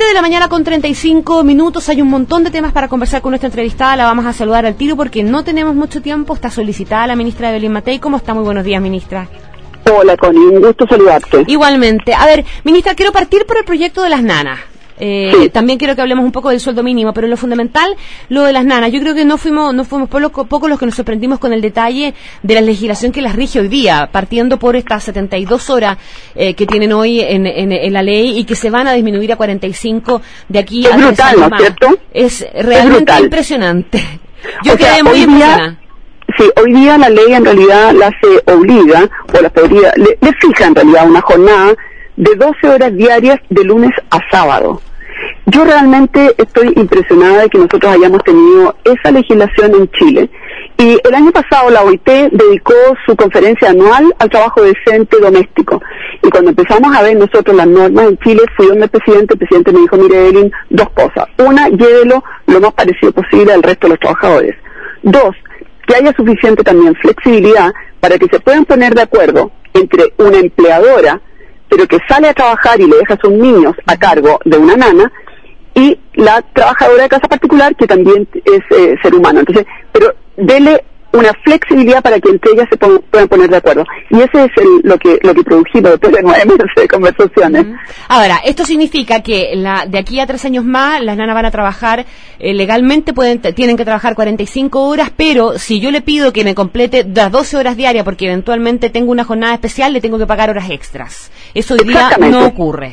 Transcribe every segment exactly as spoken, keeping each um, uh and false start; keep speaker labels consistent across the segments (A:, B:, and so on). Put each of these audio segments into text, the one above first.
A: de la mañana con treinta y cinco minutos, hay un montón de temas para conversar con nuestra entrevistada, la vamos a saludar al tiro porque no tenemos mucho tiempo, está solicitada la ministra Evelyn Matei. ¿Cómo está? Muy buenos días, ministra.
B: Hola, Connie, un gusto saludarte.
A: Igualmente. A ver, ministra, quiero partir por el proyecto de las nanas. Eh,
B: sí.
A: También quiero que hablemos un poco del sueldo mínimo, pero en lo fundamental, lo de las nanas. Yo creo que no fuimos no fuimos pocos poco los que nos sorprendimos con el detalle de la legislación que las rige hoy día, partiendo por estas setenta y dos horas eh, que tienen hoy en, en, en la ley y que se van a disminuir a cuarenta y cinco de aquí
B: es
A: a
B: brutal,
A: tres años
B: ¿no
A: más.
B: ¿cierto?
A: Es realmente es impresionante. Yo
B: o
A: quedé
B: sea,
A: muy
B: hoy
A: impresionada.
B: Día, sí, hoy día la ley en realidad la se obliga, o la podría, le, le fija en realidad una jornada de doce horas diarias de lunes a sábado. Yo realmente estoy impresionada de que nosotros hayamos tenido esa legislación en Chile. Y el año pasado la O I T dedicó su conferencia anual al trabajo decente doméstico. Y cuando empezamos a ver nosotros las normas en Chile, fui donde el presidente, el presidente me dijo, mire Evelyn, dos cosas. Una, llévelo lo más parecido posible al resto de los trabajadores. Dos, que haya suficiente también flexibilidad para que se puedan poner de acuerdo entre una empleadora, pero que sale a trabajar y le deja a sus niños a cargo de una nana, y la trabajadora de casa particular, que también es eh, ser humano. Entonces, pero dele una flexibilidad para que entre ellas se pon, puedan poner de acuerdo. Y ese es el, lo que lo que produjimos después de nueve meses de conversaciones.
A: Uh-huh. Ahora, esto significa que la, de aquí a tres años más, las nanas van a trabajar eh, legalmente, pueden tienen que trabajar cuarenta y cinco horas, pero si yo le pido que me complete las doce horas diarias, porque eventualmente tengo una jornada especial, le tengo que pagar horas extras. Eso hoy día no ocurre.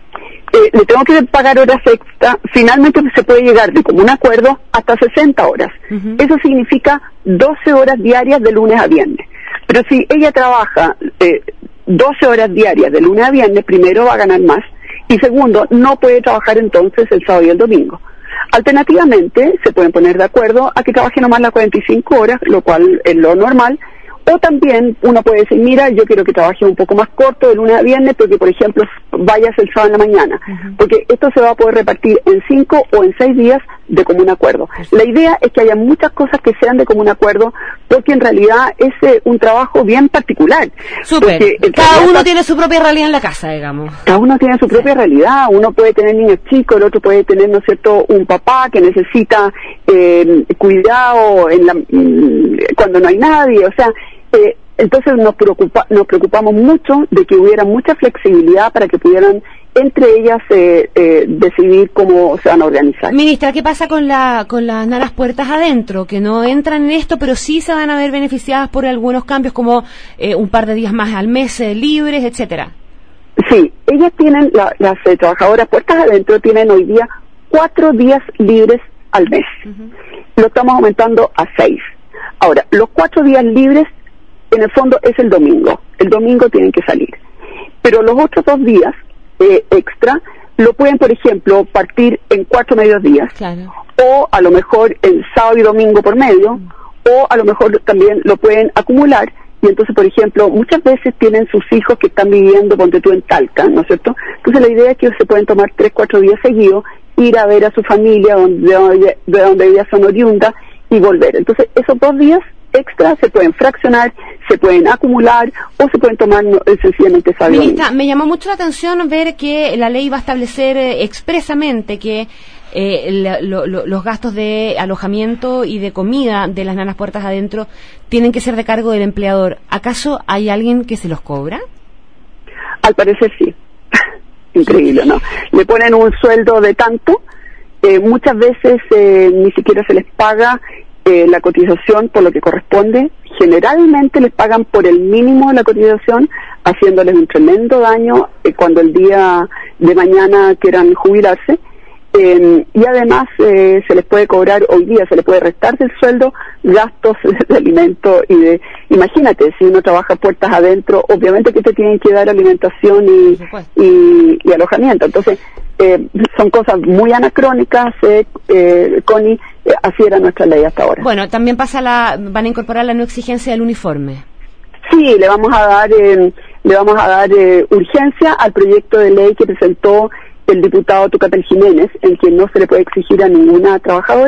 B: Eh, le tengo que pagar horas extra, finalmente se puede llegar de común acuerdo hasta sesenta horas. Uh-huh. Eso significa doce horas diarias de lunes a viernes. Pero si ella trabaja eh, doce horas diarias de lunes a viernes, primero va a ganar más, y segundo, no puede trabajar entonces el sábado y el domingo. Alternativamente, se pueden poner de acuerdo a que trabaje nomás las cuarenta y cinco horas, lo cual es lo normal. O también uno puede decir, mira, yo quiero que trabaje un poco más corto de lunes a viernes, porque por ejemplo vayas el sábado en la mañana, uh-huh. porque esto se va a poder repartir en cinco o en seis días de común acuerdo. Uh-huh. La idea es que haya muchas cosas que sean de común acuerdo, porque en realidad es eh, un trabajo bien particular.
A: Súper. Cada uno está... tiene su propia realidad en la casa, digamos.
B: Cada uno tiene su propia sí. realidad. Uno puede tener niños chicos, el otro puede tener, ¿no es cierto?, un papá que necesita eh, cuidado en la, cuando no hay nadie, o sea, Eh, entonces nos preocupa, nos preocupamos mucho de que hubiera mucha flexibilidad para que pudieran entre ellas eh, eh, decidir cómo se van a organizar.
A: Ministra, ¿qué pasa con la con las nanas puertas adentro? Que no entran en esto, pero sí se van a ver beneficiadas por algunos cambios como eh, un par de días más al mes eh, libres, etcétera.
B: Sí, ellas tienen, la, las eh, trabajadoras puertas adentro tienen hoy día cuatro días libres al mes. Uh-huh. Lo estamos aumentando a seis. Ahora, los cuatro días libres en el fondo es el domingo. El domingo tienen que salir. Pero los otros dos días eh, extra lo pueden, por ejemplo, partir en cuatro medios días.
A: Claro.
B: O a lo mejor en sábado y domingo por medio. Mm. O a lo mejor también lo pueden acumular. Y entonces, por ejemplo, muchas veces tienen sus hijos que están viviendo, ponte tú, en Talca, ¿no es cierto? Entonces la idea es que ellos se pueden tomar tres, cuatro días seguidos, ir a ver a su familia donde, de donde, de donde ellas son oriundas y volver. Entonces, esos dos días extra se pueden fraccionar, se pueden acumular o se pueden tomar no, sencillamente sábado.
A: Ministra, me llamó mucho la atención ver que la ley va a establecer eh, expresamente que eh, la, lo, lo, los gastos de alojamiento y de comida de las nanas puertas adentro tienen que ser de cargo del empleador. ¿Acaso hay alguien que se los cobra?
B: Al parecer sí. Increíble, ¿no? Le ponen un sueldo de tanto, eh, muchas veces eh, ni siquiera se les paga Eh, la cotización por lo que corresponde. Generalmente les pagan por el mínimo de la cotización, haciéndoles un tremendo daño eh, cuando el día de mañana quieran jubilarse. Eh, y además eh, se les puede cobrar hoy día, se les puede restar del sueldo gastos de alimento y de, imagínate, si uno trabaja puertas adentro, obviamente que te tienen que dar alimentación y, y, y alojamiento. Entonces, eh, son cosas muy anacrónicas, eh, eh, Connie, eh, así era nuestra ley hasta ahora.
A: Bueno, también pasa la, van a incorporar la no exigencia del uniforme.
B: Sí, le vamos a dar, eh, le vamos a dar eh, urgencia al proyecto de ley que presentó el diputado Tucapel Jiménez, en que no se le puede exigir a ninguna trabajadora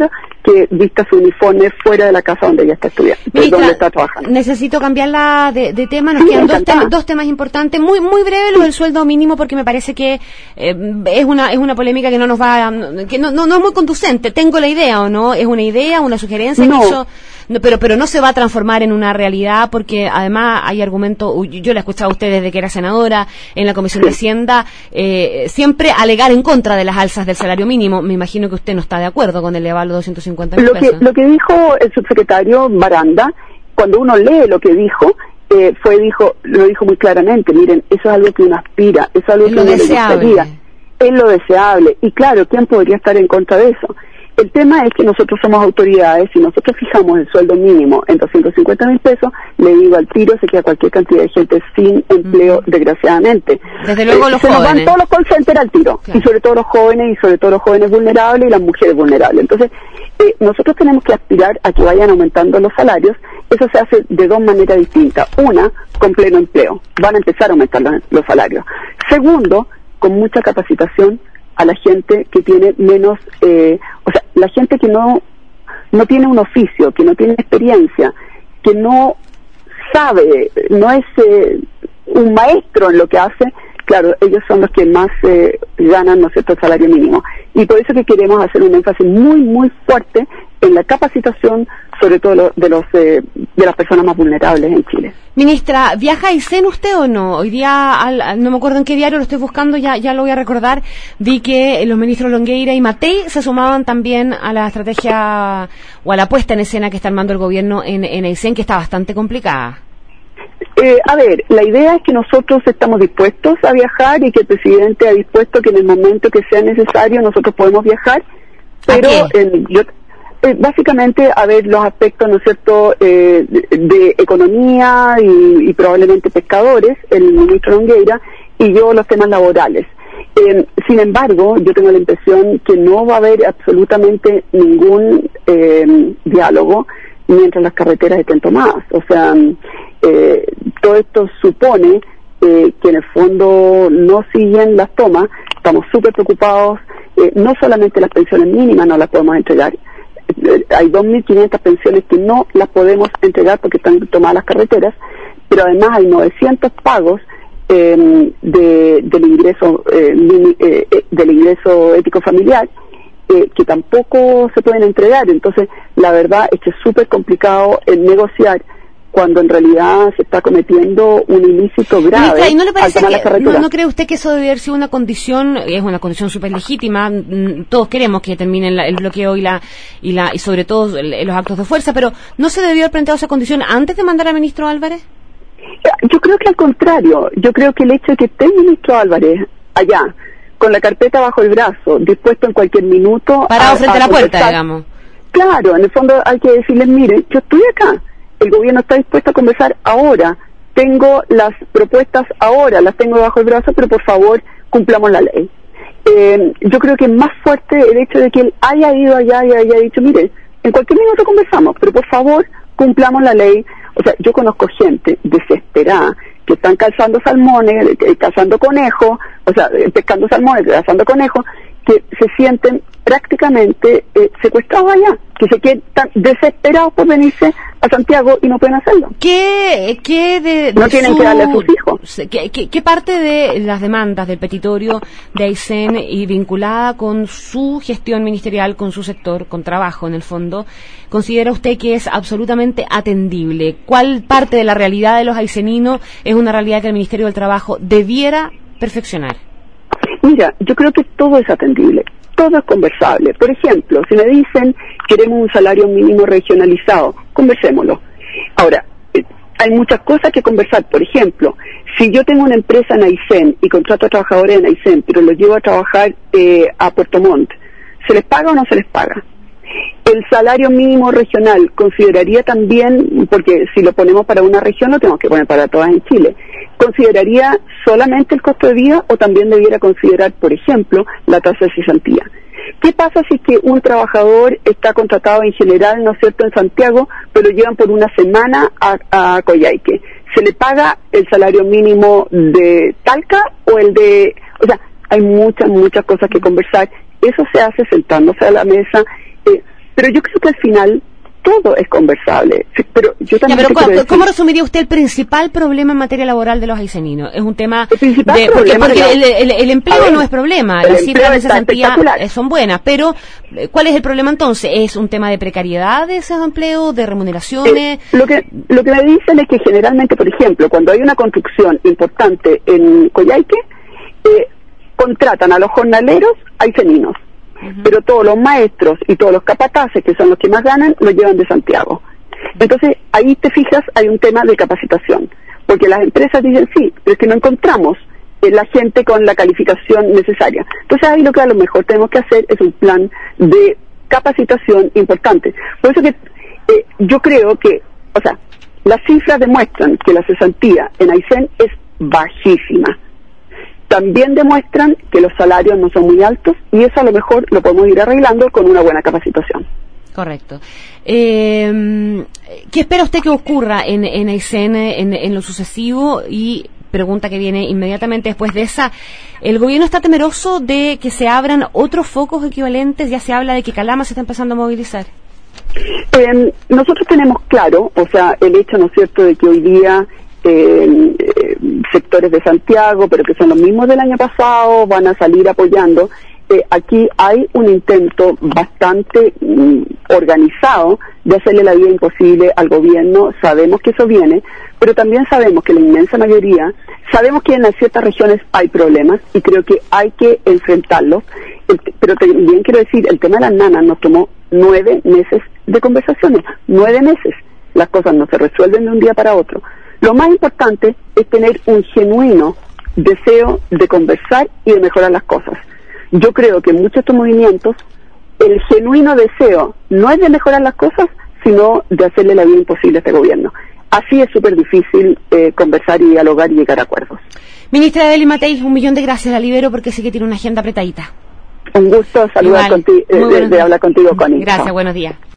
B: que vista su uniforme fuera de la casa donde ella está estudiando,
A: Ministra,
B: donde está trabajando.
A: Necesito cambiarla de, de tema, nos
B: Sí,
A: quedan dos,
B: encantada.
A: tem dos temas importantes, muy muy breve lo del sueldo mínimo, porque me parece que eh, es una es una polémica que no nos va, que no, no, no es muy conducente. Tengo la idea o no, es una idea, una sugerencia
B: No.
A: que hizo, no, pero pero no se va a transformar en una realidad, porque además hay argumentos, yo la he escuchado a usted desde que era senadora en la Comisión de Hacienda, eh, siempre alegar en contra de las alzas del salario mínimo. Me imagino que usted no está de acuerdo con elevar los doscientos cincuenta mil
B: Lo
A: pesos.
B: que, lo que dijo el subsecretario Baranda, cuando uno lee lo que dijo, eh, fue dijo lo dijo muy claramente, miren, eso es algo que uno aspira, eso es algo
A: Es
B: que
A: lo
B: uno le
A: deseable.
B: gustaría, es lo deseable, y claro, ¿quién podría estar en contra de eso? El tema es que nosotros somos autoridades, y nosotros fijamos el sueldo mínimo en doscientos cincuenta mil pesos, le digo al tiro, se queda cualquier cantidad de gente sin empleo,
A: Mm.
B: desgraciadamente.
A: Desde luego
B: Eh,
A: los
B: se nos van
A: jóvenes.
B: todos los call centers al tiro,
A: Claro.
B: y sobre todo los jóvenes, y sobre todo los jóvenes vulnerables y las mujeres vulnerables. Entonces, eh, nosotros tenemos que aspirar a que vayan aumentando los salarios. Eso se hace de dos maneras distintas. Una, con pleno empleo. Van a empezar a aumentar los, los salarios. Segundo, con mucha capacitación a la gente que tiene menos, eh, o sea, la gente que no, no tiene un oficio, que no tiene experiencia, que no sabe, no es eh, un maestro en lo que hace. Claro, ellos son los que más eh, ganan, ¿no es cierto?, el salario mínimo. Y por eso que queremos hacer un énfasis muy, muy fuerte en la capacitación, sobre todo lo, de los eh, de las personas más vulnerables en Chile.
A: Ministra, ¿viaja a Aysén usted o no? Hoy día, al, al- no me acuerdo en qué diario lo estoy buscando, ya ya lo voy a recordar, vi que los ministros Longueira y Matei se sumaban también a la estrategia o a la puesta en escena que está armando el gobierno en, en Aysén, que está bastante complicada.
B: Eh, a ver, la idea es que nosotros estamos dispuestos a viajar y que el presidente ha dispuesto que en el momento que sea necesario nosotros podemos viajar, pero eh, yo, eh, básicamente a ver los aspectos, ¿no es cierto?, eh, de, de economía y, y probablemente pescadores, el ministro Longueira, y yo los temas laborales. Eh, sin embargo, yo tengo la impresión que no va a haber absolutamente ningún eh, diálogo mientras las carreteras estén tomadas. O sea, eh, todo esto supone eh, que en el fondo no siguen las tomas. Estamos súper preocupados. Eh, no solamente las pensiones mínimas no las podemos entregar. Eh, hay dos mil quinientas pensiones que no las podemos entregar porque están tomadas las carreteras, pero además hay novecientos pagos eh, de, del ingreso eh, mini, eh, eh, del ingreso ético familiar eh, que tampoco se pueden entregar. Entonces la verdad es que es súper complicado el negociar cuando en realidad se está cometiendo un ilícito grave.
A: Ministra, ¿y no le
B: al
A: parece
B: tomar la
A: que,
B: carretera.
A: no, no cree usted que eso debe haber sido una condición, es una condición súper legítima, mm, todos queremos que terminen la- el bloqueo y la y la y sobre todo el- los actos de fuerza, pero ¿no se debió haber planteado esa condición antes de mandar al ministro Álvarez?
B: Yo creo que al contrario, yo creo que el hecho de que esté el ministro Álvarez allá, con la carpeta bajo el brazo, dispuesto en cualquier minuto...
A: Parado frente a la puerta,
B: conversar.
A: digamos.
B: Claro, en el fondo hay que decirles, mire, yo estoy acá, el gobierno está dispuesto a conversar ahora, tengo las propuestas ahora, las tengo bajo el brazo, pero por favor, cumplamos la ley. Eh, yo creo que es más fuerte el hecho de que él haya ido allá y haya dicho, mire, en cualquier minuto conversamos, pero por favor, cumplamos la ley. O sea, yo conozco gente desesperada que están cazando salmones, eh, cazando conejos, o sea, eh, pescando salmones, cazando conejos, que se sienten prácticamente eh, secuestrados allá, que se quedan tan desesperados por venirse a Santiago y no pueden hacerlo.
A: ¿Qué, qué de, de
B: No tienen
A: su-
B: que darle a sus hijos.
A: ¿qué, qué, qué parte de las demandas del petitorio de Aysén y vinculada con su gestión ministerial, con su sector, con trabajo en el fondo, considera usted que es absolutamente atendible? ¿Cuál parte de la realidad de los ayseninos es una realidad que el Ministerio del Trabajo debiera perfeccionar?
B: Mira, yo creo que todo es atendible, todo es conversable. Por ejemplo, si me dicen queremos un salario mínimo regionalizado, conversémoslo. Ahora, eh, hay muchas cosas que conversar. Por ejemplo, si yo tengo una empresa en Aysén y contrato a trabajadores en Aysén, pero los llevo a trabajar eh, a Puerto Montt, ¿se les paga o no se les paga? El salario mínimo regional consideraría también, porque si lo ponemos para una región lo tenemos que poner para todas en Chile, ¿consideraría solamente el costo de vida o también debiera considerar, por ejemplo, la tasa de cesantía? ¿Qué pasa si es que un trabajador está contratado en general, ¿no es cierto?, en Santiago, pero llevan por una semana a, a Coyhaique? ¿Se le paga el salario mínimo de Talca o el de...? O sea, hay muchas, muchas cosas que conversar. Eso se hace sentándose a la mesa. Eh, Pero yo creo que al final todo es conversable. Sí, pero yo también
A: ya, pero ¿cómo,
B: decir,
A: ¿cómo resumiría usted el principal problema en materia laboral de los ayseninos? Es un tema
B: el principal
A: de, porque,
B: problema
A: porque
B: de
A: el, el, el empleo
B: ver,
A: no es problema, las cifras de cesantía son buenas, pero ¿cuál es el problema entonces? ¿Es un tema de precariedad de esos empleos, de remuneraciones?
B: Eh, lo que lo que me dicen es que generalmente, por ejemplo, cuando hay una construcción importante en Coyhaique, eh, contratan a los jornaleros ayseninos. Uh-huh. Pero todos los maestros y todos los capataces, que son los que más ganan, los llevan de Santiago. Entonces, ahí te fijas, hay un tema de capacitación, porque las empresas dicen, sí, pero es que no encontramos eh, la gente con la calificación necesaria. Entonces, ahí lo que a lo mejor tenemos que hacer es un plan de capacitación importante. Por eso que eh, yo creo que, o sea, las cifras demuestran que la cesantía en Aysén es bajísima. También demuestran que los salarios no son muy altos y eso a lo mejor lo podemos ir arreglando con una buena capacitación.
A: Correcto. Eh, ¿Qué espera usted que ocurra en, en Aysén en, en lo sucesivo? Y pregunta que viene inmediatamente después de esa, ¿el gobierno está temeroso de que se abran otros focos equivalentes? Ya se habla de que Calama se está empezando a movilizar.
B: Eh, nosotros tenemos claro, o sea, el hecho, ¿no es cierto?, de que hoy día Eh, eh, sectores de Santiago, pero que son los mismos del año pasado, van a salir apoyando. Eh, aquí hay un intento bastante mm, organizado de hacerle la vida imposible al gobierno. Sabemos que eso viene, pero también sabemos que la inmensa mayoría, sabemos que en las ciertas regiones hay problemas y creo que hay que enfrentarlos. El, pero también quiero decir, el tema de las nanas nos tomó nueve meses de conversaciones, nueve meses. Las cosas no se resuelven de un día para otro. Lo más importante es tener un genuino deseo de conversar y de mejorar las cosas. Yo creo que en muchos de estos movimientos el genuino deseo no es de mejorar las cosas, sino de hacerle la vida imposible a este gobierno. Así es súper difícil eh, conversar y dialogar y llegar a acuerdos.
A: Ministra Evelyn Matei, un millón de gracias, la libero porque sé que tiene una agenda apretadita.
B: Un gusto saludar contigo, eh, de, de hablar contigo, Connie.
A: Gracias, buenos días.